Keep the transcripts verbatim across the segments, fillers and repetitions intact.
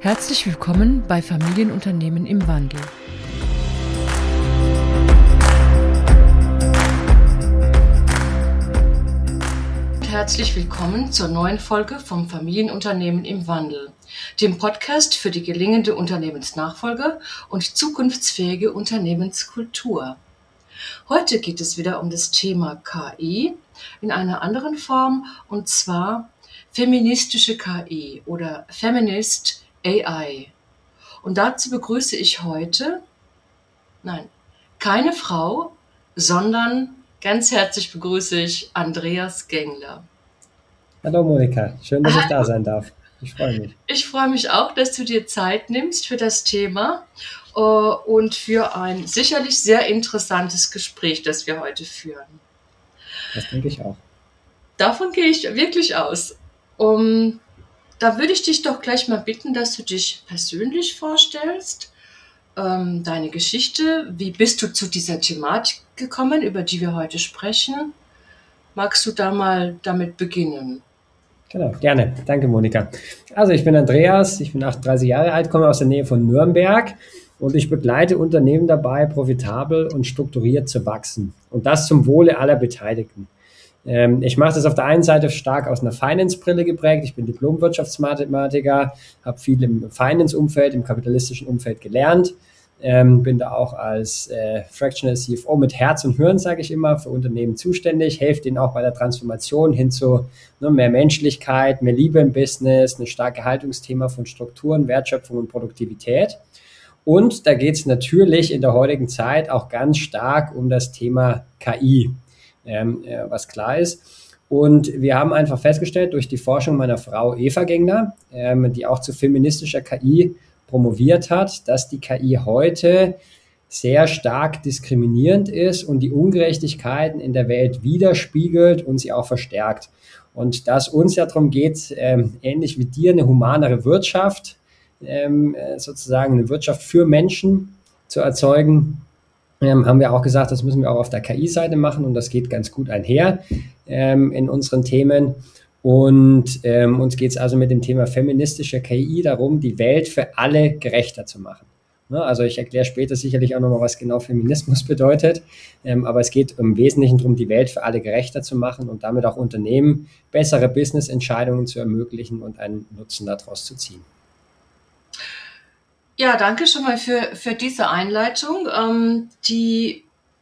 Herzlich willkommen bei Familienunternehmen im Wandel. Herzlich willkommen zur neuen Folge vom Familienunternehmen im Wandel, dem Podcast für die gelingende Unternehmensnachfolge und zukunftsfähige Unternehmenskultur. Heute geht es wieder um das Thema K I in einer anderen Form, und zwar feministische K I oder Feminist A I. Und dazu begrüße ich heute, nein, keine Frau, sondern ganz herzlich begrüße ich Andreas Gengler. Hallo Monika, schön, dass ich da sein darf. Ich freue mich. Ich freue mich auch, dass du dir Zeit nimmst für das Thema äh, und für ein sicherlich sehr interessantes Gespräch, das wir heute führen. Das denke ich auch. Davon gehe ich wirklich aus. Um, da würde ich dich doch gleich mal bitten, dass du dich persönlich vorstellst, ähm, deine Geschichte. Wie bist du zu dieser Thematik gekommen, über die wir heute sprechen? Magst du da mal damit beginnen? Genau, gerne. Danke, Monika. Also ich bin Andreas, ich bin achtunddreißig Jahre alt, komme aus der Nähe von Nürnberg und ich begleite Unternehmen dabei, profitabel und strukturiert zu wachsen. Und das zum Wohle aller Beteiligten. Ähm, ich mache das auf der einen Seite stark aus einer Finance-Brille geprägt. Ich bin Diplom-Wirtschaftsmathematiker, habe viel im Finance-Umfeld, im kapitalistischen Umfeld gelernt. Ähm, bin da auch als äh, Fractional C F O mit Herz und Hirn, sage ich immer, für Unternehmen zuständig, helfe denen auch bei der Transformation hin zu ne, mehr Menschlichkeit, mehr Liebe im Business, ein starkes Haltungsthema von Strukturen, Wertschöpfung und Produktivität. Und da geht es natürlich in der heutigen Zeit auch ganz stark um das Thema K I, ähm, äh, was klar ist. Und wir haben einfach festgestellt durch die Forschung meiner Frau Eva Gengler, ähm, die auch zu feministischer K I promoviert hat, dass die K I heute sehr stark diskriminierend ist und die Ungerechtigkeiten in der Welt widerspiegelt und sie auch verstärkt. Und dass uns ja darum geht, ähm, ähnlich wie dir, eine humanere Wirtschaft, ähm, sozusagen eine Wirtschaft für Menschen zu erzeugen, ähm, haben wir auch gesagt, das müssen wir auch auf der K I-Seite machen und das geht ganz gut einher ähm, in unseren Themen. Und ähm, uns geht es also mit dem Thema feministische K I darum, die Welt für alle gerechter zu machen. Ne? Also ich erkläre später sicherlich auch nochmal, was genau Feminismus bedeutet. Ähm, aber es geht im Wesentlichen darum, die Welt für alle gerechter zu machen und damit auch Unternehmen bessere Business-Entscheidungen zu ermöglichen und einen Nutzen daraus zu ziehen. Ja, danke schon mal für, für diese Einleitung. Ähm, die,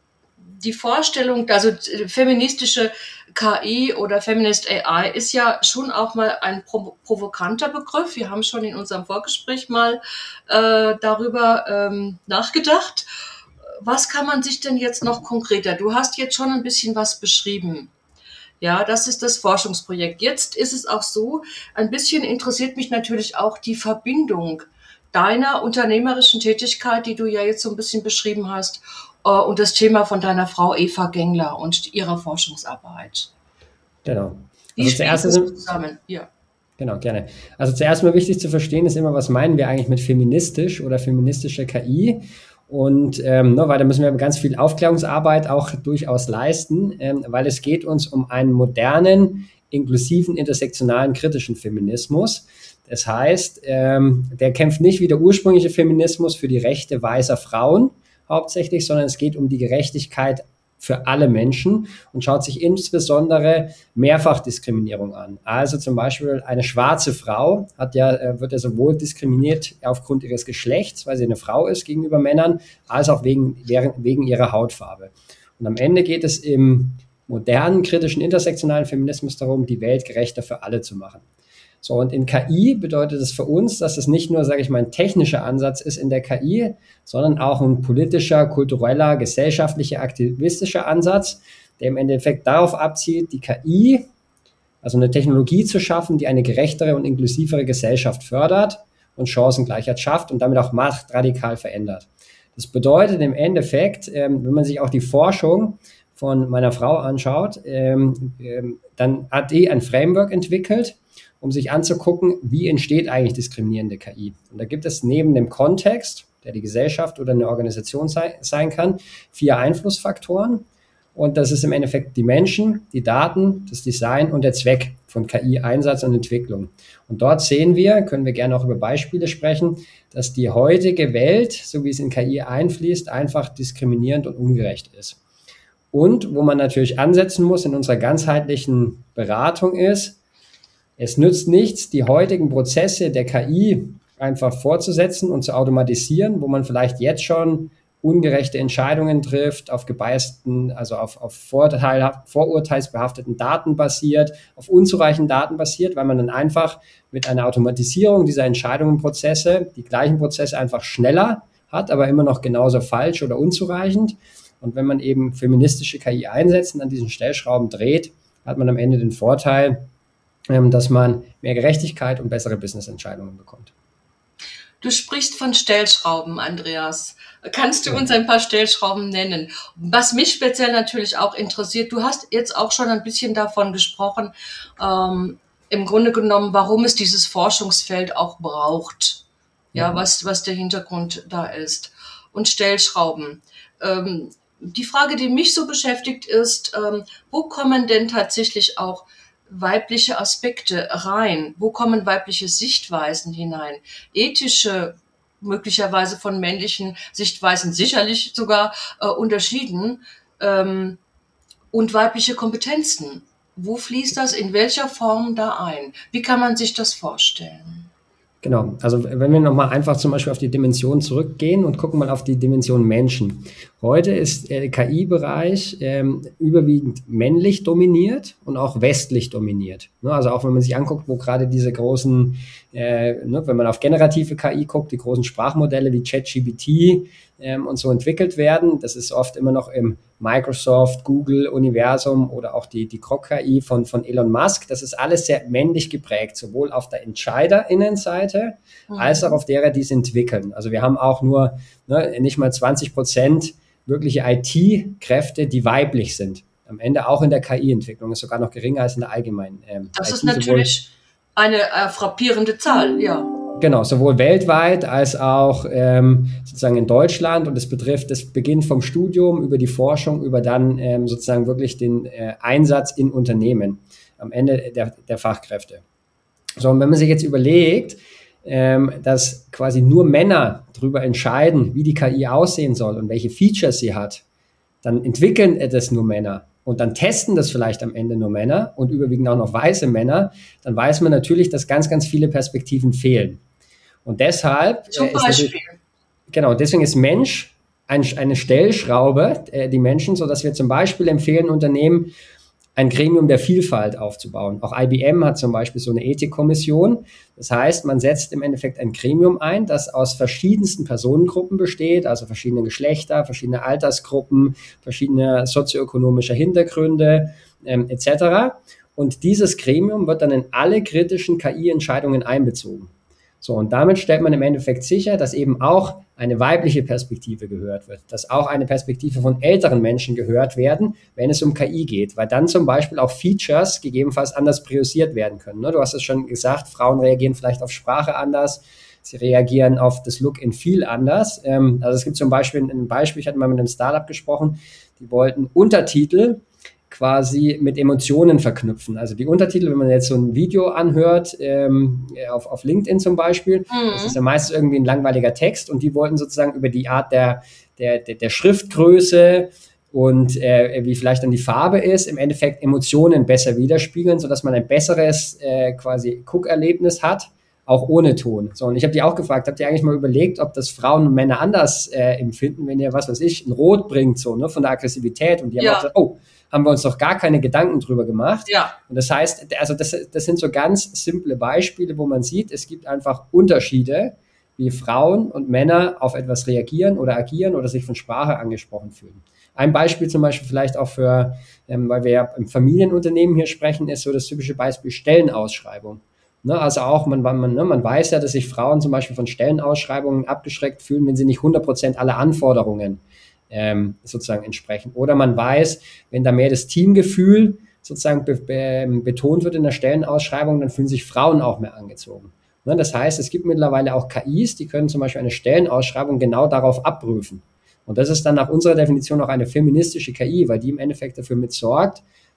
die Vorstellung, also feministische K I oder Feminist A I ist ja schon auch mal ein provo- provokanter Begriff. Wir haben schon in unserem Vorgespräch mal äh, darüber ähm, nachgedacht. Was kann man sich denn jetzt noch konkreter? Du hast jetzt schon ein bisschen was beschrieben. Ja, das ist das Forschungsprojekt. Jetzt ist es auch so, ein bisschen interessiert mich natürlich auch die Verbindung deiner unternehmerischen Tätigkeit, die du ja jetzt so ein bisschen beschrieben hast, und das Thema von deiner Frau Eva Gengler und ihrer Forschungsarbeit. Genau. Wie Also spielt das zuerst zusammen? Ja. Genau, gerne. Also zuerst mal wichtig zu verstehen ist immer, was meinen wir eigentlich mit feministisch oder feministischer K I? Und ähm, ne, weil da müssen wir ganz viel Aufklärungsarbeit auch durchaus leisten, ähm, weil es geht uns um einen modernen, inklusiven, intersektionalen, kritischen Feminismus. Das heißt, ähm, der kämpft nicht wie der ursprüngliche Feminismus für die Rechte weißer Frauen hauptsächlich, sondern es geht um die Gerechtigkeit für alle Menschen und schaut sich insbesondere Mehrfachdiskriminierung an. Also zum Beispiel eine schwarze Frau hat ja, wird ja sowohl diskriminiert aufgrund ihres Geschlechts, weil sie eine Frau ist gegenüber Männern, als auch wegen, wegen ihrer Hautfarbe. Und am Ende geht es im modernen, kritischen, intersektionalen Feminismus darum, die Welt gerechter für alle zu machen. So, und in K I bedeutet es für uns, dass es nicht nur, sage ich mal, ein technischer Ansatz ist in der K I, sondern auch ein politischer, kultureller, gesellschaftlicher, aktivistischer Ansatz, der im Endeffekt darauf abzielt, die K I, also eine Technologie zu schaffen, die eine gerechtere und inklusivere Gesellschaft fördert und Chancengleichheit schafft und damit auch Macht radikal verändert. Das bedeutet im Endeffekt, ähm, wenn man sich auch die Forschung von meiner Frau anschaut, ähm, ähm, dann hat die ein Framework entwickelt, um sich anzugucken, wie entsteht eigentlich diskriminierende K I. Und da gibt es neben dem Kontext, der die Gesellschaft oder eine Organisation sei, sein kann, vier Einflussfaktoren. Und das ist im Endeffekt die Menschen, die Daten, das Design und der Zweck von K I-Einsatz und Entwicklung. Und dort sehen wir, können wir gerne auch über Beispiele sprechen, dass die heutige Welt, so wie es in K I einfließt, einfach diskriminierend und ungerecht ist. Und wo man natürlich ansetzen muss in unserer ganzheitlichen Beratung ist, es nützt nichts, die heutigen Prozesse der K I einfach fortzusetzen und zu automatisieren, wo man vielleicht jetzt schon ungerechte Entscheidungen trifft, auf gebiasten, also auf, auf Vorteil, vorurteilsbehafteten Daten basiert, auf unzureichenden Daten basiert, weil man dann einfach mit einer Automatisierung dieser Entscheidungsprozesse die gleichen Prozesse einfach schneller hat, aber immer noch genauso falsch oder unzureichend. Und wenn man eben feministische K I einsetzt und an diesen Stellschrauben dreht, hat man am Ende den Vorteil, dass man mehr Gerechtigkeit und bessere Business-Entscheidungen bekommt. Du sprichst von Stellschrauben, Andreas. Kannst du uns ein paar Stellschrauben nennen? Was mich speziell natürlich auch interessiert, du hast jetzt auch schon ein bisschen davon gesprochen, ähm, im Grunde genommen, warum es dieses Forschungsfeld auch braucht. Ja, ja. Was, was der Hintergrund da ist. Und Stellschrauben. Ähm, die Frage, die mich so beschäftigt, ist, ähm, wo kommen denn tatsächlich auch weibliche Aspekte rein? Wo kommen weibliche Sichtweisen hinein? Ethische, möglicherweise von männlichen Sichtweisen sicherlich sogar äh, unterschieden. Ähm, und weibliche Kompetenzen. Wo fließt das in welcher Form da ein? Wie kann man sich das vorstellen? Genau, also wenn wir nochmal einfach zum Beispiel auf die Dimension zurückgehen und gucken mal auf die Dimension Menschen. Heute ist der K I-Bereich ähm, überwiegend männlich dominiert und auch westlich dominiert. Ne, also auch wenn man sich anguckt, wo gerade diese großen, äh, ne, wenn man auf generative K I guckt, die großen Sprachmodelle wie ChatGPT ähm, und so entwickelt werden, das ist oft immer noch im Microsoft, Google-Universum oder auch die, die Grok-K I von, von Elon Musk. Das ist alles sehr männlich geprägt, sowohl auf der EntscheiderInnenseite mhm. als auch auf derer, die es entwickeln. Also wir haben auch nur ne, nicht mal zwanzig Prozent wirkliche I T-Kräfte, die weiblich sind. Am Ende auch in der K I-Entwicklung ist sogar noch geringer als in der allgemeinen ähm, Das I T, ist natürlich eine äh, frappierende Zahl, ja. Genau, sowohl weltweit als auch ähm, sozusagen in Deutschland, und es betrifft, das beginnt vom Studium über die Forschung, über dann ähm, sozusagen wirklich den äh, Einsatz in Unternehmen am Ende der, der Fachkräfte. So, und wenn man sich jetzt überlegt, ähm, dass quasi nur Männer darüber entscheiden, wie die K I aussehen soll und welche Features sie hat, dann entwickeln das nur Männer. Und dann testen das vielleicht am Ende nur Männer und überwiegend auch noch weiße Männer, dann weiß man natürlich, dass ganz, ganz viele Perspektiven fehlen. Und deshalb Zum äh, ist Beispiel. Genau, deswegen ist Mensch ein, eine Stellschraube, äh, die Menschen, so dass wir zum Beispiel empfehlen, Unternehmen ein Gremium der Vielfalt aufzubauen. Auch I B M hat zum Beispiel so eine Ethikkommission. Das heißt, man setzt im Endeffekt ein Gremium ein, das aus verschiedensten Personengruppen besteht, also verschiedene Geschlechter, verschiedene Altersgruppen, verschiedene sozioökonomische Hintergründe ähm, et cetera. Und dieses Gremium wird dann in alle kritischen K I-Entscheidungen einbezogen. So, und damit stellt man im Endeffekt sicher, dass eben auch eine weibliche Perspektive gehört wird, dass auch eine Perspektive von älteren Menschen gehört werden, wenn es um K I geht, weil dann zum Beispiel auch Features gegebenenfalls anders priorisiert werden können. Ne? Du hast es schon gesagt, Frauen reagieren vielleicht auf Sprache anders, sie reagieren auf das Look and Feel anders. Ähm, also es gibt zum Beispiel ein Beispiel, ich hatte mal mit einem Startup gesprochen, die wollten Untertitel quasi mit Emotionen verknüpfen. Also die Untertitel, wenn man jetzt so ein Video anhört, ähm, auf, auf LinkedIn zum Beispiel, mhm. das ist ja meistens irgendwie ein langweiliger Text, und die wollten sozusagen über die Art der, der, der, der Schriftgröße und äh, wie vielleicht dann die Farbe ist, im Endeffekt Emotionen besser widerspiegeln, sodass man ein besseres äh, quasi Guckerlebnis hat, auch ohne Ton. So, und ich habe die auch gefragt, habt ihr eigentlich mal überlegt, ob das Frauen und Männer anders äh, empfinden, wenn ihr, was weiß ich, ein Rot bringt, so, ne, von der Aggressivität, und die haben ja. auch gesagt, oh, haben wir uns doch gar keine Gedanken drüber gemacht. Ja. Und das heißt, also das, das sind so ganz simple Beispiele, wo man sieht, es gibt einfach Unterschiede, wie Frauen und Männer auf etwas reagieren oder agieren oder sich von Sprache angesprochen fühlen. Ein Beispiel zum Beispiel vielleicht auch für, ähm, weil wir ja im Familienunternehmen hier sprechen, ist so das typische Beispiel Stellenausschreibung. Ne, also auch, man, man, ne, man weiß ja, dass sich Frauen zum Beispiel von Stellenausschreibungen abgeschreckt fühlen, wenn sie nicht hundert Prozent aller Anforderungen ähm, sozusagen entsprechen. Oder man weiß, wenn da mehr das Teamgefühl sozusagen be, be, betont wird in der Stellenausschreibung, dann fühlen sich Frauen auch mehr angezogen. Ne, das heißt, es gibt mittlerweile auch K Is, die können zum Beispiel eine Stellenausschreibung genau darauf abprüfen. Und das ist dann nach unserer Definition auch eine feministische K I, weil die im Endeffekt dafür mitsorgt,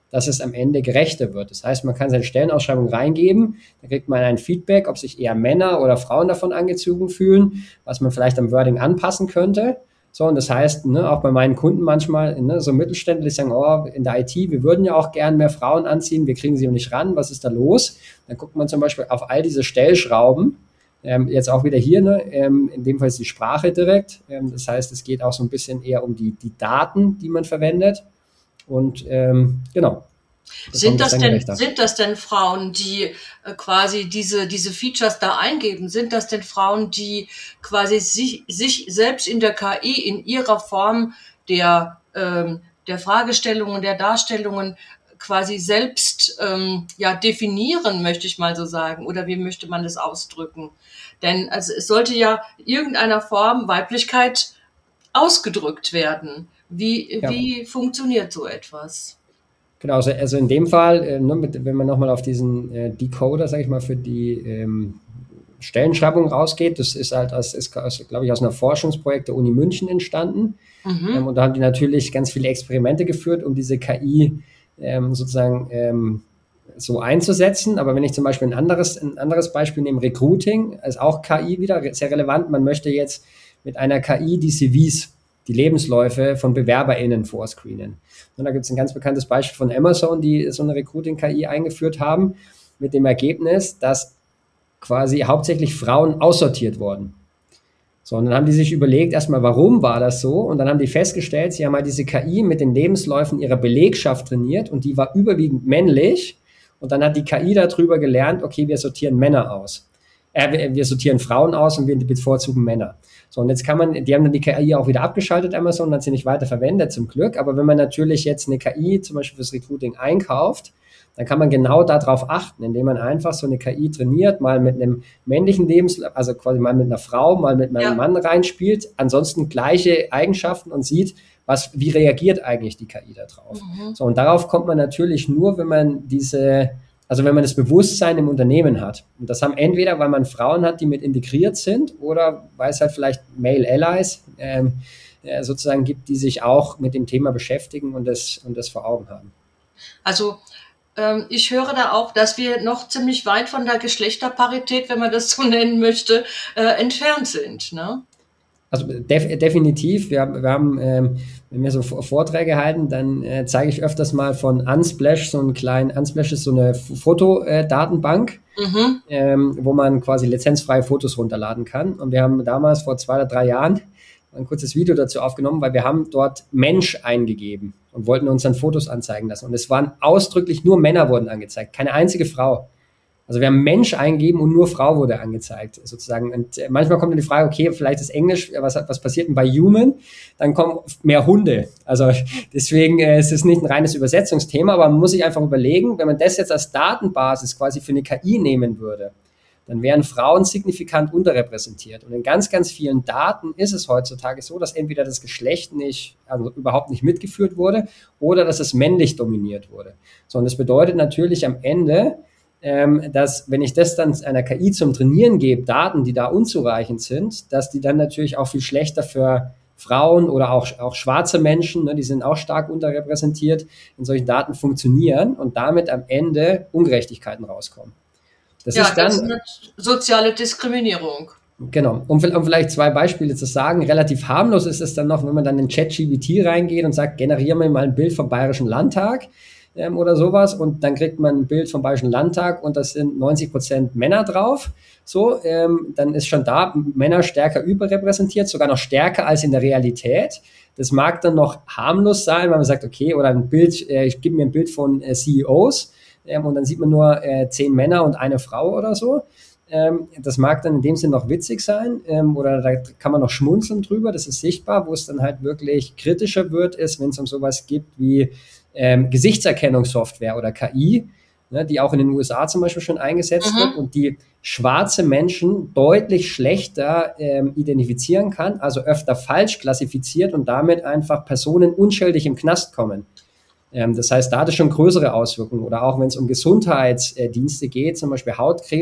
dass es am Ende gerechter wird. Das heißt, man kann seine Stellenausschreibung reingeben, da kriegt man ein Feedback, ob sich eher Männer oder Frauen davon angezogen fühlen, was man vielleicht am Wording anpassen könnte. So, und das heißt, ne, auch bei meinen Kunden manchmal, ne, so Mittelständler, die sagen, oh, in der I T, wir würden ja auch gern mehr Frauen anziehen, wir kriegen sie nicht ran, was ist da los? Dann guckt man zum Beispiel auf all diese Stellschrauben, ähm, jetzt auch wieder hier, ne, ähm, in dem Fall ist die Sprache direkt, ähm, das heißt, es geht auch so ein bisschen eher um die, die Daten, die man verwendet. Und ähm, genau. Sind das denn, sind das denn Frauen, die äh, quasi diese, diese Features da eingeben? Sind das denn Frauen, die quasi sich, sich selbst in der K I in ihrer Form der, ähm, der Fragestellungen, der Darstellungen quasi selbst ähm, ja, definieren, möchte ich mal so sagen? Oder wie möchte man das ausdrücken? Denn also es sollte ja irgendeiner Form Weiblichkeit ausgedrückt werden. Wie, ja. wie funktioniert so etwas? Genau, also, also in dem Fall, äh, ne, mit, wenn man nochmal auf diesen äh, Decoder, sage ich mal, für die ähm, Stellenschreibung rausgeht, das ist halt, das ist, also, glaube ich, aus einem Forschungsprojekt der Uni München entstanden. Mhm. Ähm, und da haben die natürlich ganz viele Experimente geführt, um diese K I ähm, sozusagen ähm, so einzusetzen. Aber wenn ich zum Beispiel ein anderes, ein anderes Beispiel nehme, Recruiting, ist auch K I wieder sehr relevant. Man möchte jetzt mit einer K I die C Vs, die Lebensläufe von BewerberInnen vorscreenen. Und da gibt es ein ganz bekanntes Beispiel von Amazon, die so eine Recruiting-K I eingeführt haben, mit dem Ergebnis, dass quasi hauptsächlich Frauen aussortiert wurden. So, und dann haben die sich überlegt, erstmal, warum war das so? Und dann haben die festgestellt, sie haben halt diese K I mit den Lebensläufen ihrer Belegschaft trainiert und die war überwiegend männlich. Und dann hat die K I darüber gelernt, okay, wir sortieren Männer aus. Äh, wir sortieren Frauen aus und wir bevorzugen Männer. So, und jetzt kann man, die haben dann die K I auch wieder abgeschaltet, Amazon, hat sie nicht weiter verwendet, zum Glück. Aber wenn man natürlich jetzt eine K I zum Beispiel fürs Recruiting einkauft, dann kann man genau darauf achten, indem man einfach so eine K I trainiert, mal mit einem männlichen Lebenslauf, also quasi mal mit einer Frau, mal mit einem ja. Mann reinspielt, ansonsten gleiche Eigenschaften und sieht, was, wie reagiert eigentlich die K I da drauf. Mhm. So, und darauf kommt man natürlich nur, wenn man diese, also wenn man das Bewusstsein im Unternehmen hat. Und das haben entweder, weil man Frauen hat, die mit integriert sind, oder weil es halt vielleicht Male Allies ähm, äh, sozusagen gibt, die sich auch mit dem Thema beschäftigen und das, und das vor Augen haben. Also ähm, ich höre da auch, dass wir noch ziemlich weit von der Geschlechterparität, wenn man das so nennen möchte, äh, entfernt sind, ne? Also def- definitiv. Wir, wir haben, ähm, wenn wir so Vorträge halten, dann äh, zeige ich öfters mal von Unsplash, so einen kleinen, Unsplash ist so eine Fotodatenbank, mhm. ähm, wo man quasi lizenzfreie Fotos runterladen kann. Und wir haben damals vor zwei oder drei Jahren ein kurzes Video dazu aufgenommen, weil wir haben dort Mensch eingegeben und wollten uns dann Fotos anzeigen lassen. Und es waren ausdrücklich nur Männer wurden angezeigt, keine einzige Frau. Also wir haben Mensch eingegeben und nur Frau wurde angezeigt, sozusagen. Und manchmal kommt dann die Frage, okay, vielleicht ist Englisch, was, was passiert denn bei Human? Dann kommen mehr Hunde. Also deswegen äh, ist es nicht ein reines Übersetzungsthema, aber man muss sich einfach überlegen, wenn man das jetzt als Datenbasis quasi für eine K I nehmen würde, dann wären Frauen signifikant unterrepräsentiert. Und in ganz, ganz vielen Daten ist es heutzutage so, dass entweder das Geschlecht nicht, also überhaupt nicht mitgeführt wurde oder dass es männlich dominiert wurde. So, und das bedeutet natürlich am Ende, Ähm, dass wenn ich das dann einer K I zum Trainieren gebe, Daten, die da unzureichend sind, dass die dann natürlich auch viel schlechter für Frauen oder auch, auch schwarze Menschen, ne, die sind auch stark unterrepräsentiert, in solchen Daten funktionieren und damit am Ende Ungerechtigkeiten rauskommen. Das ja, ist dann, das ist eine soziale Diskriminierung. Genau. Um, um vielleicht zwei Beispiele zu sagen, relativ harmlos ist es dann noch, wenn man dann in ChatGPT reingeht und sagt, generiere mir mal ein Bild vom Bayerischen Landtag ähm, oder sowas, und dann kriegt man ein Bild vom Bayerischen Landtag und das sind neunzig Prozent Männer drauf. So, ähm, dann ist schon da Männer stärker überrepräsentiert, sogar noch stärker als in der Realität. Das mag dann noch harmlos sein, weil man sagt, okay, oder ein Bild, äh, ich gebe mir ein Bild von äh, C E Os ähm, und dann sieht man nur äh, zehn Männer und eine Frau oder so. Ähm, das mag dann in dem Sinn noch witzig sein, ähm, oder da kann man noch schmunzeln drüber, das ist sichtbar. Wo es dann halt wirklich kritischer wird, ist, wenn es um sowas gibt wie ähm, Gesichtserkennungssoftware oder K I, ne, die auch in den U S A zum Beispiel schon eingesetzt mhm. wird und die schwarze Menschen deutlich schlechter ähm, identifizieren kann, also öfter falsch klassifiziert und damit einfach Personen unschuldig im Knast kommen. Ähm, das heißt, da hat es schon größere Auswirkungen. Oder auch wenn es um Gesundheitsdienste geht, zum Beispiel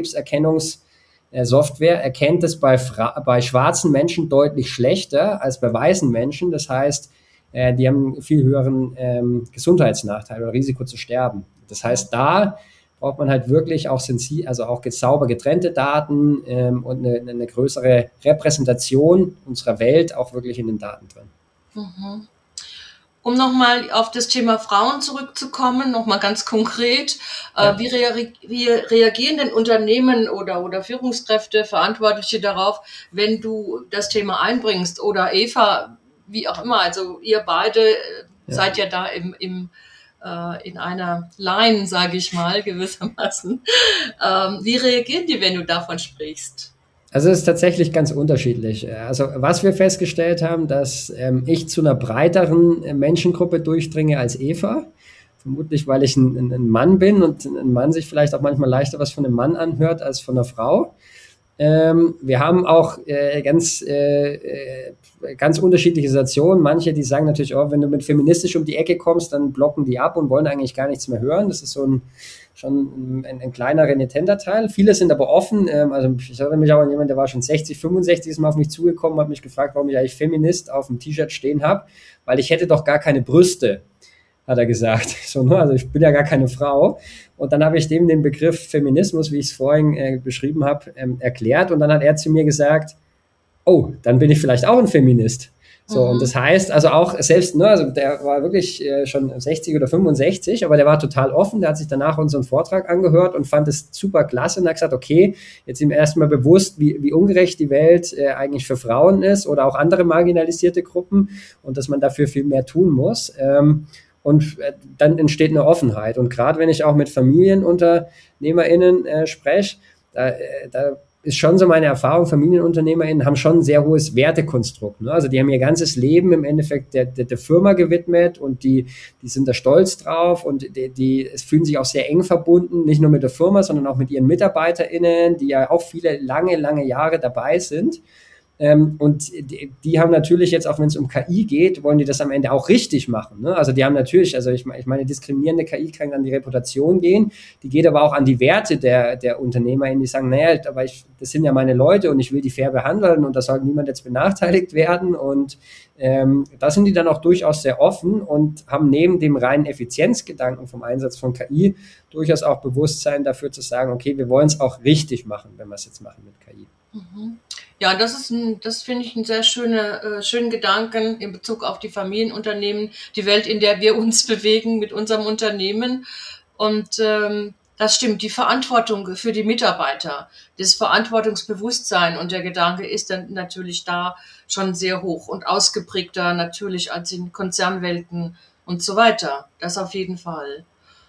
Hautkrebserkennungssoftware, erkennt es bei, Fra- bei schwarzen Menschen deutlich schlechter als bei weißen Menschen. Das heißt, äh, die haben einen viel höheren ähm, Gesundheitsnachteil oder Risiko zu sterben. Das heißt, da braucht man halt wirklich auch sensi- also auch sauber getrennte Daten ähm, und eine, eine größere Repräsentation unserer Welt auch wirklich in den Daten drin. Mhm. Um nochmal auf das Thema Frauen zurückzukommen, nochmal ganz konkret, Ja. äh, wie, rea- wie reagieren denn Unternehmen oder, oder Führungskräfte, Verantwortliche darauf, wenn du das Thema einbringst? Oder Eva, wie auch immer, also ihr beide äh, Ja. seid ja da im, im, äh, in einer Line, sage ich mal, gewissermaßen. Ähm, wie reagieren die, wenn du davon sprichst? Also es ist tatsächlich ganz unterschiedlich. Also was wir festgestellt haben, dass ähm, ich zu einer breiteren äh, Menschengruppe durchdringe als Eva. Vermutlich, weil ich ein, ein, ein Mann bin und ein Mann sich vielleicht auch manchmal leichter was von einem Mann anhört als von einer Frau. Ähm, wir haben auch äh, ganz, äh, äh, ganz unterschiedliche Situationen. Manche, die sagen natürlich, oh, wenn du mit feministisch um die Ecke kommst, dann blocken die ab und wollen eigentlich gar nichts mehr hören. Das ist so ein schon ein, ein kleiner renitenter Teil. Viele sind aber offen. Ähm, also ich erinnere mich auch an jemanden, der war schon sechzig, fünfundsechzig, ist mal auf mich zugekommen, hat mich gefragt, warum ich eigentlich Feminist auf dem T-Shirt stehen habe, weil ich hätte doch gar keine Brüste, hat er gesagt. So, ne? Also ich bin ja gar keine Frau. Und dann habe ich dem den Begriff Feminismus, wie ich es vorhin äh, beschrieben habe, ähm, erklärt. Und dann hat er zu mir gesagt, oh, dann bin ich vielleicht auch ein Feminist. So, mhm. Und das heißt, also auch selbst, ne, also der war wirklich äh, schon sechzig oder fünfundsechzig, aber der war total offen, der hat sich danach unseren Vortrag angehört und fand es super klasse und hat gesagt, okay, jetzt ihm erstmal bewusst, wie, wie ungerecht die Welt äh, eigentlich für Frauen ist oder auch andere marginalisierte Gruppen und dass man dafür viel mehr tun muss. Ähm, und äh, dann entsteht eine Offenheit. Und gerade wenn ich auch mit FamilienunternehmerInnen äh, spreche, da, äh, da ist schon so meine Erfahrung, FamilienunternehmerInnen haben schon ein sehr hohes Wertekonstrukt. Ne? Also die haben ihr ganzes Leben im Endeffekt der, der, der Firma gewidmet und die, die sind da stolz drauf und die, die es fühlen sich auch sehr eng verbunden, nicht nur mit der Firma, sondern auch mit ihren MitarbeiterInnen, die ja auch viele lange, lange Jahre dabei sind. Ähm, und die, die haben natürlich jetzt, auch wenn es um K I geht, wollen die das am Ende auch richtig machen. Ne? Also die haben natürlich, also ich, ich meine, diskriminierende K I kann an die Reputation gehen, die geht aber auch an die Werte der, der UnternehmerInnen, die sagen, naja, aber ich, das sind ja meine Leute und ich will die fair behandeln und da soll niemand jetzt benachteiligt werden und ähm, da sind die dann auch durchaus sehr offen und haben neben dem reinen Effizienzgedanken vom Einsatz von K I durchaus auch Bewusstsein dafür zu sagen, okay, wir wollen es auch richtig machen, wenn wir es jetzt machen mit K I. Mhm. Ja, das ist ein, das finde ich einen sehr schöne, äh, schönen Gedanken in Bezug auf die Familienunternehmen, die Welt, in der wir uns bewegen mit unserem Unternehmen. Und ähm, das stimmt, die Verantwortung für die Mitarbeiter, das Verantwortungsbewusstsein und der Gedanke ist dann natürlich da schon sehr hoch und ausgeprägter natürlich als in Konzernwelten und so weiter. Das auf jeden Fall.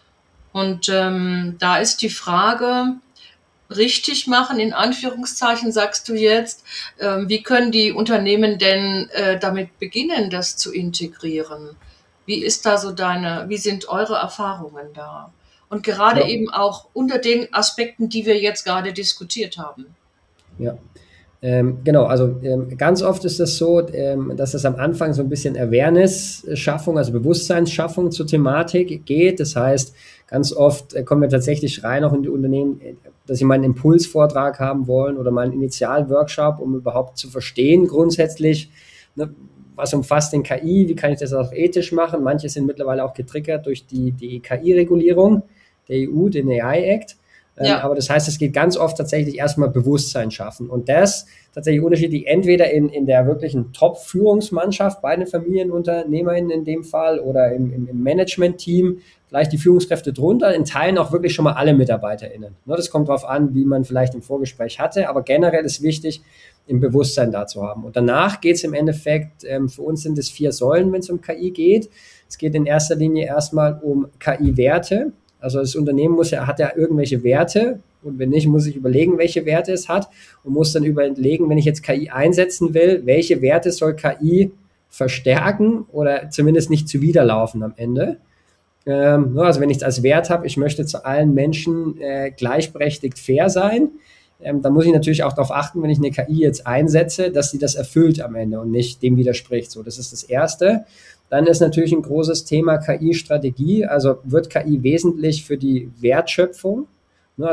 Und ähm, da ist die Frage, richtig machen, in Anführungszeichen, sagst du jetzt, ähm, wie können die Unternehmen denn äh, damit beginnen, das zu integrieren? Wie ist da so deine, wie sind eure Erfahrungen da? Und gerade Ja. eben auch unter den Aspekten, die wir jetzt gerade diskutiert haben. Ja. Ähm, genau, also ähm, ganz oft ist das so, ähm, dass es am Anfang so ein bisschen Awareness-Schaffung, also Bewusstseinsschaffung zur Thematik geht. Das heißt, ganz oft äh, kommen wir tatsächlich rein auch in die Unternehmen, äh, dass sie mal einen Impulsvortrag haben wollen oder mal einen Initialworkshop, um überhaupt zu verstehen grundsätzlich, ne, was umfasst denn K I, wie kann ich das auch ethisch machen. Manche sind mittlerweile auch getriggert durch die, die K I-Regulierung der E U, den A I-Act. Ja. Aber das heißt, es geht ganz oft tatsächlich erstmal Bewusstsein schaffen. Und das tatsächlich unterschiedlich, entweder in, in der wirklichen Top-Führungsmannschaft bei den FamilienunternehmerInnen in dem Fall oder im, im, im Management-Team, vielleicht die Führungskräfte drunter, in Teilen auch wirklich schon mal alle MitarbeiterInnen. Das kommt darauf an, wie man vielleicht im Vorgespräch hatte, aber generell ist wichtig, im Bewusstsein da zu haben. Und danach geht es im Endeffekt, ähm, für uns sind es vier Säulen, wenn es um K I geht. Es geht in erster Linie erstmal um K I-Werte. Also das Unternehmen muss ja, hat ja irgendwelche Werte und wenn nicht, muss ich überlegen, welche Werte es hat und muss dann überlegen, wenn ich jetzt K I einsetzen will, welche Werte soll K I verstärken oder zumindest nicht zuwiderlaufen am Ende. Ähm, also wenn ich es als Wert habe, ich möchte zu allen Menschen äh, gleichberechtigt fair sein, ähm, dann muss ich natürlich auch darauf achten, wenn ich eine K I jetzt einsetze, dass sie das erfüllt am Ende und nicht dem widerspricht. So, das ist das Erste. Dann ist natürlich ein großes Thema K I-Strategie. Also wird K I wesentlich für die Wertschöpfung? Also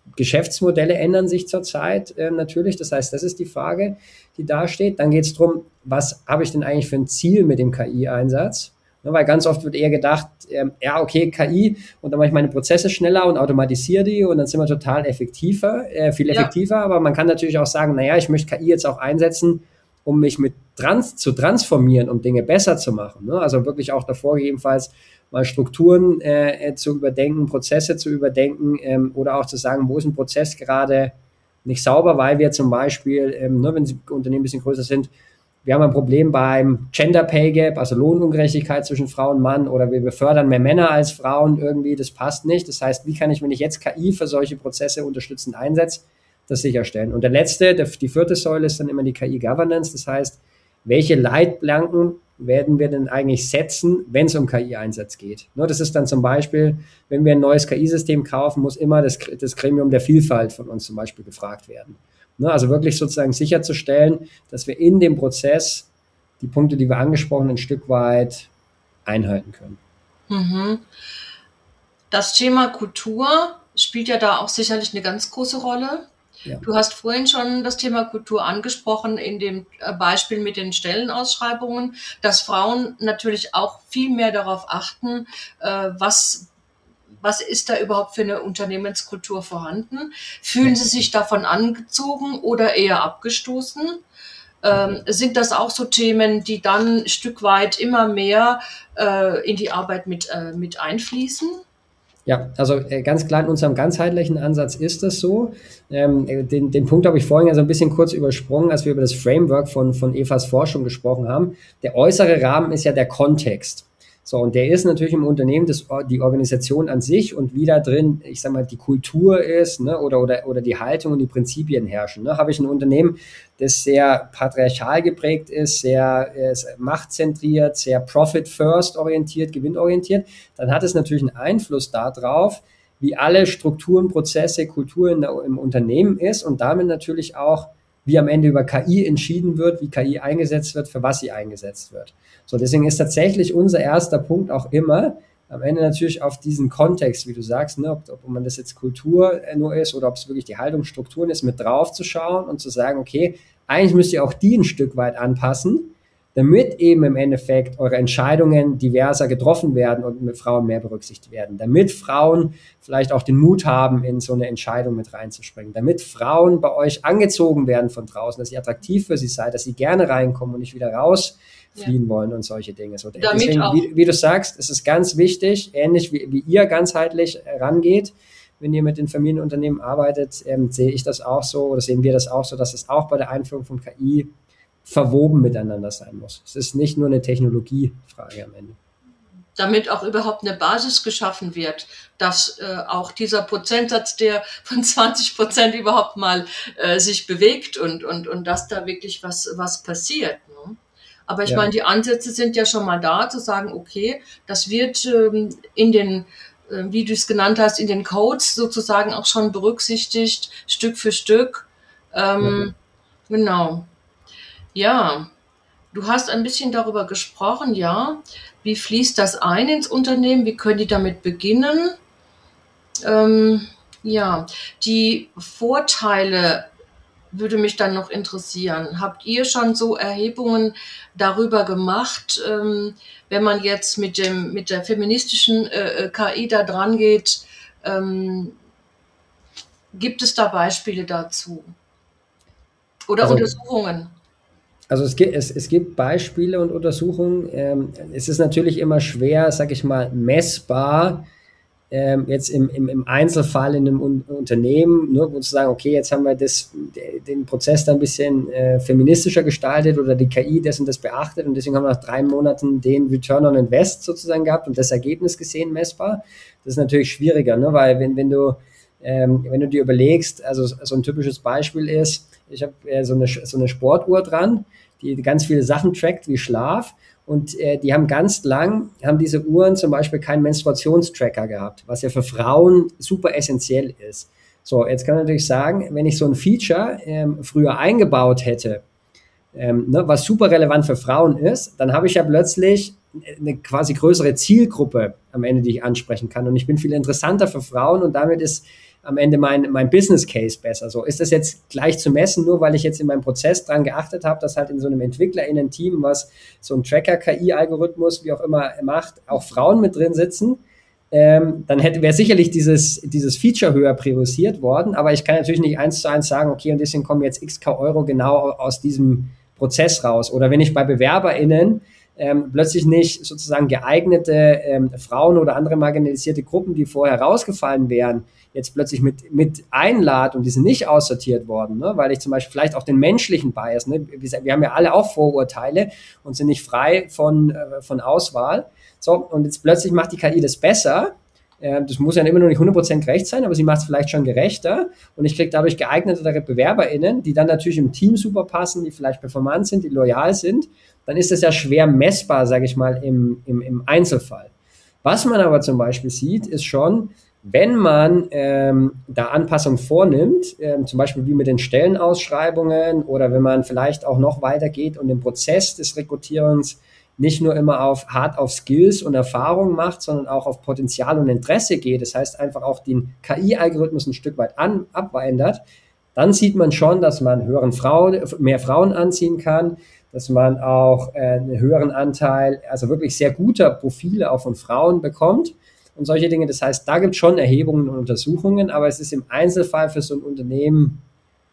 Geschäftsmodelle ändern sich zurzeit äh, natürlich. Das heißt, das ist die Frage, die da steht. Dann geht es darum, was habe ich denn eigentlich für ein Ziel mit dem K I-Einsatz? Ja, weil ganz oft wird eher gedacht, ähm, ja, okay, K I und dann mache ich meine Prozesse schneller und automatisiere die und dann sind wir total effektiver, äh, viel effektiver. Ja. Aber man kann natürlich auch sagen, naja, ich möchte K I jetzt auch einsetzen, um mich mit trans zu transformieren, um Dinge besser zu machen. Ne? Also wirklich auch davor gegebenenfalls mal Strukturen äh, zu überdenken, Prozesse zu überdenken ähm, oder auch zu sagen, wo ist ein Prozess gerade nicht sauber, weil wir zum Beispiel, ähm, ne, wenn die Unternehmen ein bisschen größer sind, wir haben ein Problem beim Gender Pay Gap, also Lohnungerechtigkeit zwischen Frau und Mann, oder wir befördern mehr Männer als Frauen irgendwie, das passt nicht. Das heißt, wie kann ich, wenn ich jetzt K I für solche Prozesse unterstützend einsetze, das sicherstellen? Und der letzte, der, die vierte Säule ist dann immer die K I-Governance. Das heißt, welche Leitplanken werden wir denn eigentlich setzen, wenn es um K I-Einsatz geht? Ne, das ist dann zum Beispiel, wenn wir ein neues K I-System kaufen, muss immer das, das Gremium der Vielfalt von uns zum Beispiel gefragt werden. Ne, also wirklich sozusagen sicherzustellen, dass wir in dem Prozess die Punkte, die wir angesprochen haben, ein Stück weit einhalten können. Mhm. Das Thema Kultur spielt ja da auch sicherlich eine ganz große Rolle. Ja. Du hast vorhin schon das Thema Kultur angesprochen in dem Beispiel mit den Stellenausschreibungen, dass Frauen natürlich auch viel mehr darauf achten, was, was ist da überhaupt für eine Unternehmenskultur vorhanden. Fühlen sie sich davon angezogen oder eher abgestoßen? Ähm, sind das auch so Themen, die dann ein Stück weit immer mehr äh, in die Arbeit mit, äh, mit einfließen? Ja, also äh, ganz klar in unserem ganzheitlichen Ansatz ist das so. Ähm, den, den Punkt habe ich vorhin ja so ein bisschen kurz übersprungen, als wir über das Framework von, von Evas Forschung gesprochen haben. Der äußere Rahmen ist ja der Kontext. So, und der ist natürlich im Unternehmen das, die Organisation an sich und wie da drin, ich sag mal, die Kultur ist, ne, oder, oder, oder die Haltung und die Prinzipien herrschen. Ne? Habe ich ein Unternehmen, das sehr patriarchal geprägt ist, sehr äh, machtzentriert, sehr profit-first orientiert, gewinnorientiert, dann hat es natürlich einen Einfluss darauf, wie alle Strukturen, Prozesse, Kulturen im Unternehmen ist und damit natürlich auch, wie am Ende über K I entschieden wird, wie K I eingesetzt wird, für was sie eingesetzt wird. So, deswegen ist tatsächlich unser erster Punkt auch immer, am Ende natürlich auf diesen Kontext, wie du sagst, ne, ob, ob man das jetzt Kultur nur ist oder ob es wirklich die Haltungsstrukturen ist, mit drauf zu schauen und zu sagen, okay, eigentlich müsst ihr auch die ein Stück weit anpassen, damit eben im Endeffekt eure Entscheidungen diverser getroffen werden und mit Frauen mehr berücksichtigt werden, damit Frauen vielleicht auch den Mut haben, in so eine Entscheidung mit reinzuspringen, damit Frauen bei euch angezogen werden von draußen, dass ihr attraktiv für sie seid, dass sie gerne reinkommen und nicht wieder rausfliehen ja. wollen und solche Dinge. So, deswegen, wie, wie du sagst, es ist ganz wichtig, ähnlich wie, wie ihr ganzheitlich rangeht, wenn ihr mit den Familienunternehmen arbeitet, ähm, sehe ich das auch so oder sehen wir das auch so, dass es auch bei der Einführung von K I verwoben miteinander sein muss. Es ist nicht nur eine Technologiefrage am Ende. Damit auch überhaupt eine Basis geschaffen wird, dass äh, auch dieser Prozentsatz, der von zwanzig Prozent überhaupt mal äh, sich bewegt und, und, und dass da wirklich was, was passiert. Ne? Aber ich ja. meine, die Ansätze sind ja schon mal da, zu sagen, okay, das wird ähm, in den, äh, wie du es genannt hast, in den Codes sozusagen auch schon berücksichtigt, Stück für Stück. Ähm, ja. Genau. Ja, du hast ein bisschen darüber gesprochen, ja. Wie fließt das ein ins Unternehmen? Wie können die damit beginnen? Ähm, ja, die Vorteile würde mich dann noch interessieren. Habt ihr schon so Erhebungen darüber gemacht, ähm, wenn man jetzt mit dem mit der feministischen äh, K I da dran geht? Ähm, gibt es da Beispiele dazu? Oder also, Untersuchungen? Also es gibt, es, es gibt Beispiele und Untersuchungen. Ähm, es ist natürlich immer schwer, sag ich mal, messbar, ähm, jetzt im, im, im Einzelfall in einem Un- Unternehmen, ne, wo zu sagen, okay, jetzt haben wir das, den Prozess da ein bisschen äh, feministischer gestaltet oder die K I das und das beachtet und deswegen haben wir nach drei Monaten den Return on Invest sozusagen gehabt und das Ergebnis gesehen messbar. Das ist natürlich schwieriger, ne, weil wenn, wenn du ähm, wenn du dir überlegst, also so ein typisches Beispiel ist, ich habe äh, so, eine, so eine Sportuhr dran, die ganz viele Sachen trackt, wie Schlaf. Und äh, die haben ganz lang, haben diese Uhren zum Beispiel keinen Menstruationstracker gehabt, was ja für Frauen super essentiell ist. So, jetzt kann man natürlich sagen, wenn ich so ein Feature ähm, früher eingebaut hätte, ähm, ne, was super relevant für Frauen ist, dann habe ich ja plötzlich eine quasi größere Zielgruppe am Ende, die ich ansprechen kann. Und ich bin viel interessanter für Frauen und damit ist am Ende mein, mein Business Case besser? So, ist das jetzt gleich zu messen, nur weil ich jetzt in meinem Prozess dran geachtet habe, dass halt in so einem EntwicklerInnen-Team, was so ein Tracker-K I-Algorithmus, wie auch immer, macht, auch Frauen mit drin sitzen? Ähm, dann hätte wäre sicherlich dieses, dieses Feature höher priorisiert worden, aber ich kann natürlich nicht eins zu eins sagen, okay, und deswegen kommen jetzt x K Euro genau aus diesem Prozess raus. Oder wenn ich bei BewerberInnen ähm, plötzlich nicht sozusagen geeignete ähm, Frauen oder andere marginalisierte Gruppen, die vorher rausgefallen wären, jetzt plötzlich mit, mit einlad und die sind nicht aussortiert worden, ne? Weil ich zum Beispiel vielleicht auch den menschlichen Bias, ne? wir, wir haben ja alle auch Vorurteile und sind nicht frei von, äh, von Auswahl. So, und jetzt plötzlich macht die K I das besser. Äh, das muss ja immer noch nicht hundert Prozent gerecht sein, aber sie macht es vielleicht schon gerechter. Und ich kriege dadurch geeignetere BewerberInnen, die dann natürlich im Team super passen, die vielleicht performant sind, die loyal sind. Dann ist das ja schwer messbar, sage ich mal, im, im, im Einzelfall. Was man aber zum Beispiel sieht, ist schon, wenn man ähm, da Anpassungen vornimmt, ähm, zum Beispiel wie mit den Stellenausschreibungen oder wenn man vielleicht auch noch weitergeht und den Prozess des Rekrutierens nicht nur immer auf hart auf Skills und Erfahrung macht, sondern auch auf Potenzial und Interesse geht, das heißt einfach auch den K I-Algorithmus ein Stück weit an, abwandert, dann sieht man schon, dass man höheren Frauen, mehr Frauen anziehen kann, dass man auch äh, einen höheren Anteil, also wirklich sehr guter Profile auch von Frauen bekommt und solche Dinge. Das heißt, da gibt es schon Erhebungen und Untersuchungen, aber es ist im Einzelfall für so ein Unternehmen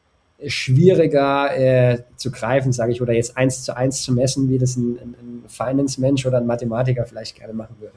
schwieriger äh, zu greifen, sage ich, oder jetzt eins zu eins zu messen, wie das ein, ein, ein Finance-Mensch oder ein Mathematiker vielleicht gerne machen würde.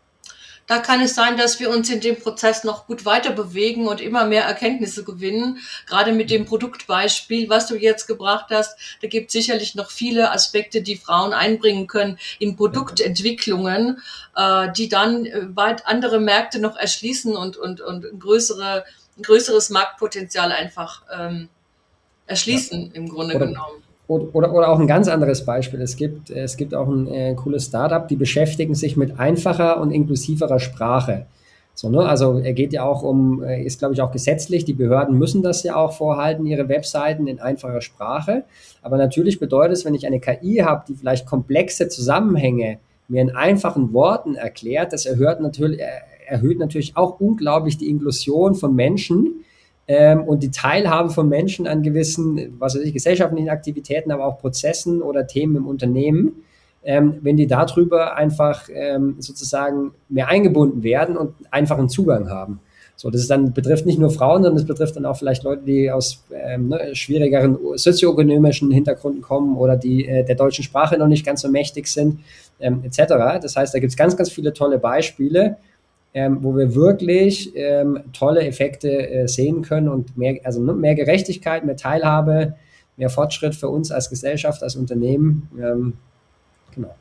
Da kann es sein, dass wir uns in dem Prozess noch gut weiter bewegen und immer mehr Erkenntnisse gewinnen. Gerade mit dem Produktbeispiel, was du jetzt gebracht hast, da gibt es sicherlich noch viele Aspekte, die Frauen einbringen können in Produktentwicklungen, äh, die dann weit andere Märkte noch erschließen und, und, und ein, größere, ein größeres Marktpotenzial einfach ähm, erschließen, ja. Im Grunde oder, genommen. Oder, oder, oder auch ein ganz anderes Beispiel. Es gibt, es gibt auch ein äh, cooles Startup, die beschäftigen sich mit einfacher und inklusiverer Sprache. So, ne? Also er geht ja auch um, ist glaube ich auch gesetzlich, die Behörden müssen das ja auch vorhalten, ihre Webseiten in einfacher Sprache. Aber natürlich bedeutet es, wenn ich eine K I habe, die vielleicht komplexe Zusammenhänge mir in einfachen Worten erklärt, das erhöht natürlich, erhöht natürlich auch unglaublich die Inklusion von Menschen, Ähm, und die Teilhabe von Menschen an gewissen, was weiß ich, gesellschaftlichen Aktivitäten, aber auch Prozessen oder Themen im Unternehmen, ähm, wenn die darüber einfach ähm, sozusagen mehr eingebunden werden und einfachen Zugang haben. So, das ist dann, betrifft nicht nur Frauen, sondern das betrifft dann auch vielleicht Leute, die aus ähm, ne, schwierigeren sozioökonomischen Hintergründen kommen oder die äh, der deutschen Sprache noch nicht ganz so mächtig sind, ähm, et cetera. Das heißt, da gibt es ganz, ganz viele tolle Beispiele, Ähm, wo wir wirklich ähm, tolle Effekte äh, sehen können und mehr, also ne, mehr Gerechtigkeit, mehr Teilhabe, mehr Fortschritt für uns als Gesellschaft, als Unternehmen. Ähm, genau.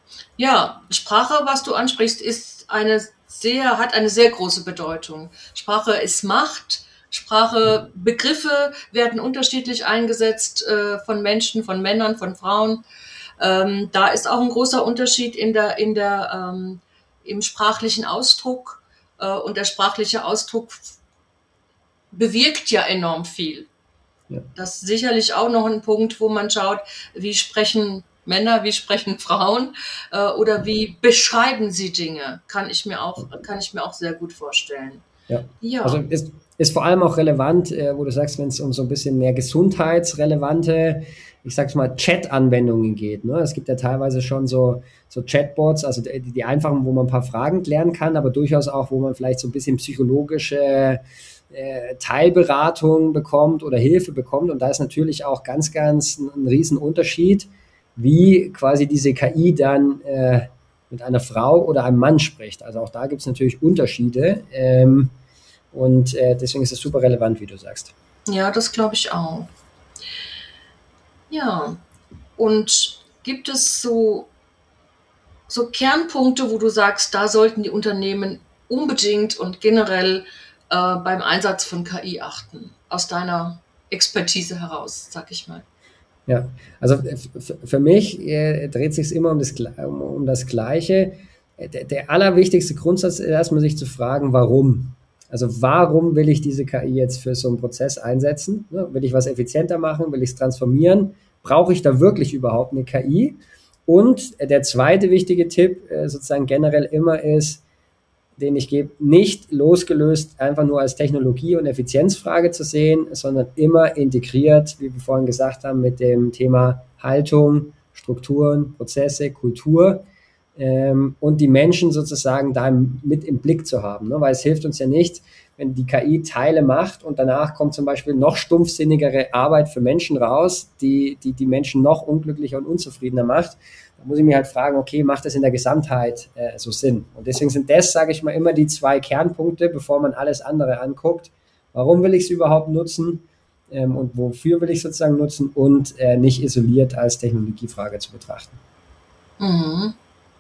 Ja, Sprache, was du ansprichst, ist eine sehr, hat eine sehr große Bedeutung. Sprache ist Macht. Sprache, Begriffe werden unterschiedlich eingesetzt äh, von Menschen, von Männern, von Frauen. Ähm, da ist auch ein großer Unterschied in der, in der ähm, im sprachlichen Ausdruck, äh, und der sprachliche Ausdruck bewirkt ja enorm viel. Ja. Das ist sicherlich auch noch ein Punkt, wo man schaut, wie sprechen Männer, wie sprechen Frauen äh, oder wie beschreiben sie Dinge, kann ich mir auch, kann ich mir auch sehr gut vorstellen. Ja, ja. Also ist, ist vor allem auch relevant, äh, wo du sagst, wenn es um so ein bisschen mehr gesundheitsrelevante, ich sag's mal, Chat-Anwendungen geht. Ne? Es gibt ja teilweise schon so, so Chatbots, also die, die einfachen, wo man ein paar Fragen klären kann, aber durchaus auch, wo man vielleicht so ein bisschen psychologische äh, Teilberatung bekommt oder Hilfe bekommt. Und da ist natürlich auch ganz, ganz ein, ein Riesenunterschied, wie quasi diese K I dann äh, mit einer Frau oder einem Mann spricht. Also auch da gibt es natürlich Unterschiede. Ähm, und äh, deswegen ist es super relevant, wie du sagst. Ja, das glaube ich auch. Ja, und gibt es so, so Kernpunkte, wo du sagst, da sollten die Unternehmen unbedingt und generell äh, beim Einsatz von K I achten? Aus deiner Expertise heraus, sag ich mal. Ja, also f- für mich äh, dreht sich immer um das, um, um das Gleiche. Der, der allerwichtigste Grundsatz ist erstmal sich zu fragen, warum? Also warum will ich diese K I jetzt für so einen Prozess einsetzen? Ne? Will ich was effizienter machen? Will ich es transformieren? Brauche ich da wirklich überhaupt eine K I? Und der zweite wichtige Tipp äh, sozusagen generell immer ist, den ich gebe, nicht losgelöst einfach nur als Technologie- und Effizienzfrage zu sehen, sondern immer integriert, wie wir vorhin gesagt haben, mit dem Thema Haltung, Strukturen, Prozesse, Kultur ähm, und die Menschen sozusagen da mit im Blick zu haben. Ne? Weil es hilft uns ja nicht, wenn die K I Teile macht und danach kommt zum Beispiel noch stumpfsinnigere Arbeit für Menschen raus, die die, die Menschen noch unglücklicher und unzufriedener macht. Da muss ich mir halt fragen, okay, macht das in der Gesamtheit äh, so Sinn? Und deswegen sind das, sage ich mal, immer die zwei Kernpunkte, bevor man alles andere anguckt. Warum will ich es überhaupt nutzen ähm, und wofür will ich sozusagen nutzen und äh, nicht isoliert als Technologiefrage zu betrachten. Mhm.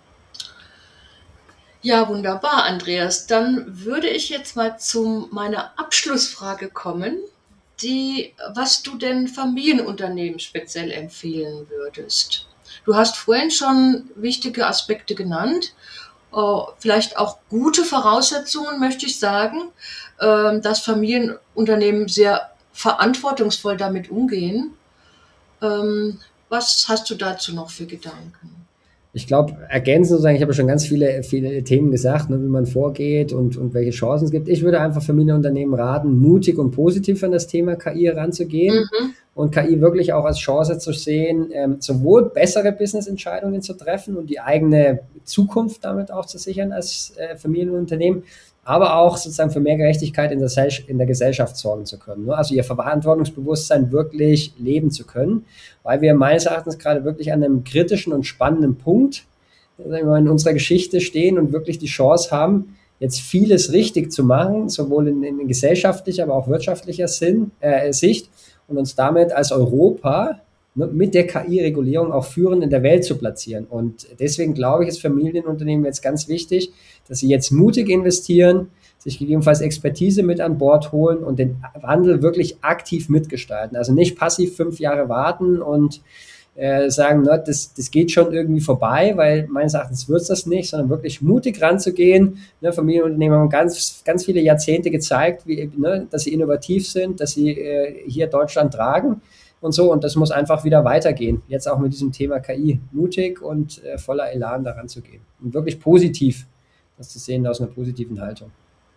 Ja, wunderbar, Andreas. Dann würde ich jetzt mal zu meiner Abschlussfrage kommen, die, was du denn Familienunternehmen speziell empfehlen würdest. Du hast vorhin schon wichtige Aspekte genannt, äh, vielleicht auch gute Voraussetzungen, möchte ich sagen, äh, dass Familienunternehmen sehr verantwortungsvoll damit umgehen. Ähm, was hast du dazu noch für Gedanken? Ich glaube, ergänzend sozusagen, ich habe schon ganz viele, viele Themen gesagt, ne, wie man vorgeht und, und welche Chancen es gibt. Ich würde einfach Familienunternehmen raten, mutig und positiv an das Thema K I heranzugehen mhm. und K I wirklich auch als Chance zu sehen, ähm, sowohl bessere Business-Entscheidungen zu treffen und die eigene Zukunft damit auch zu sichern als äh, Familienunternehmen, aber auch sozusagen für mehr Gerechtigkeit in der, in der Gesellschaft sorgen zu können. Ne? Also ihr Verantwortungsbewusstsein wirklich leben zu können, weil wir meines Erachtens gerade wirklich an einem kritischen und spannenden Punkt sagen wir, in unserer Geschichte stehen und wirklich die Chance haben, jetzt vieles richtig zu machen, sowohl in, in gesellschaftlicher, aber auch wirtschaftlicher Sinn, äh, Sicht und uns damit als Europa ne, mit der K I-Regulierung auch führend in der Welt zu platzieren. Und deswegen glaube ich, ist Familienunternehmen jetzt ganz wichtig, dass sie jetzt mutig investieren, sich gegebenenfalls Expertise mit an Bord holen und den Wandel wirklich aktiv mitgestalten. Also nicht passiv fünf Jahre warten und äh, sagen, na, das, das geht schon irgendwie vorbei, weil meines Erachtens wird es das nicht, sondern wirklich mutig ranzugehen. Ne, Familienunternehmen haben ganz, ganz viele Jahrzehnte gezeigt, wie, ne, dass sie innovativ sind, dass sie äh, hier Deutschland tragen und so. Und das muss einfach wieder weitergehen. Jetzt auch mit diesem Thema K I. Mutig und äh, voller Elan daran zu gehen. Und wirklich positiv, das zu sehen aus einer positiven Haltung.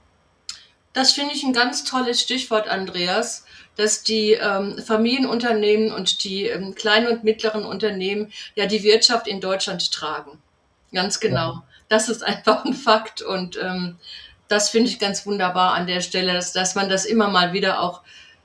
Das finde ich ein ganz tolles Stichwort, Andreas, dass die ähm, Familienunternehmen und die ähm, kleinen und mittleren Unternehmen ja die Wirtschaft in Deutschland tragen. Ganz genau. Ja. Das ist einfach ein Fakt und ähm, das finde ich ganz wunderbar an der Stelle, dass, dass man das immer mal wieder auch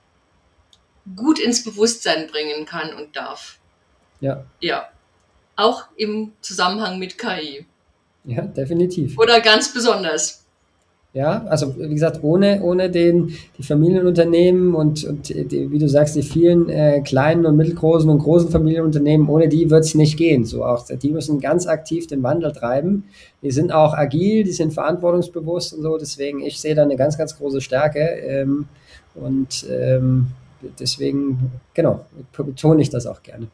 gut ins Bewusstsein bringen kann und darf. Ja. Ja. Auch im Zusammenhang mit K I. Ja, definitiv. Oder ganz besonders. Ja, also wie gesagt, ohne, ohne den, die Familienunternehmen und, und die, wie du sagst, die vielen äh, kleinen und mittelgroßen und großen Familienunternehmen, ohne die wird es nicht gehen. So auch, die müssen ganz aktiv den Wandel treiben. Die sind auch agil, die sind verantwortungsbewusst und so. Deswegen, ich sehe da eine ganz, ganz große Stärke. Ähm, und ähm, deswegen, genau, betone ich das auch gerne.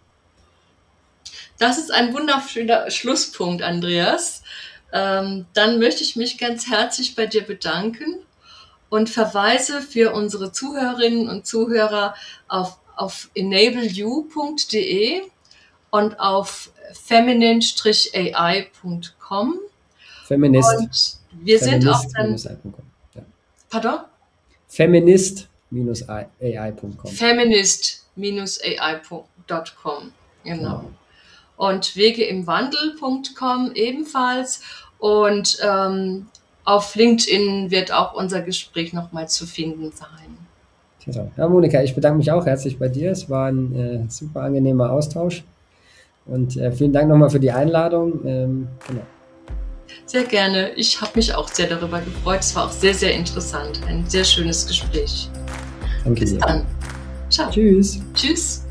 Das ist ein wunderschöner Schlusspunkt, Andreas. Ähm, dann möchte ich mich ganz herzlich bei dir bedanken und verweise für unsere Zuhörerinnen und Zuhörer auf, auf enable you punkt de und auf feminine A I punkt com. Feminist. Und wir Feminist sind auch dann... Ja. Pardon? feminist A I punkt com. feminist A I punkt com, genau. Ja. Und wege im Wandel punkt com ebenfalls. Und ähm, auf LinkedIn wird auch unser Gespräch nochmal zu finden sein. Ja, Monika, ich bedanke mich auch herzlich bei dir. Es war ein äh, super angenehmer Austausch. Und äh, vielen Dank nochmal für die Einladung. Ähm, genau. Sehr gerne. Ich habe mich auch sehr darüber gefreut. Es war auch sehr, sehr interessant. Ein sehr schönes Gespräch. Danke Bis dir. dann. Ciao. Tschüss. Tschüss.